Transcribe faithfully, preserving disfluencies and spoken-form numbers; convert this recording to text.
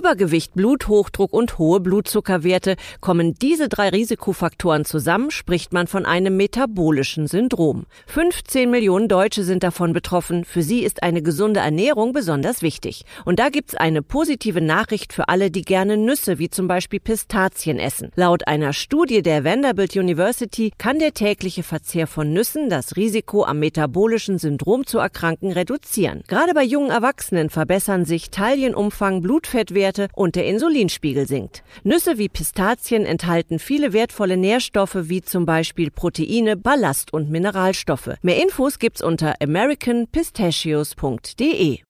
Übergewicht, Bluthochdruck und hohe Blutzuckerwerte. Kommen diese drei Risikofaktoren zusammen, spricht man von einem metabolischen Syndrom. fünfzehn Millionen Deutsche sind davon betroffen. Für sie ist eine gesunde Ernährung besonders wichtig. Und da gibt's eine positive Nachricht für alle, die gerne Nüsse wie zum Beispiel Pistazien essen. Laut einer Studie der Vanderbilt University kann der tägliche Verzehr von Nüssen das Risiko, am metabolischen Syndrom zu erkranken, reduzieren. Gerade bei jungen Erwachsenen verbessern sich Taillenumfang, Blutfettwerte und der Insulinspiegel sinkt. Nüsse wie Pistazien enthalten viele wertvolle Nährstoffe wie zum Beispiel Proteine, Ballast- und Mineralstoffe. Mehr Infos gibt's unter american pistachios punkt de.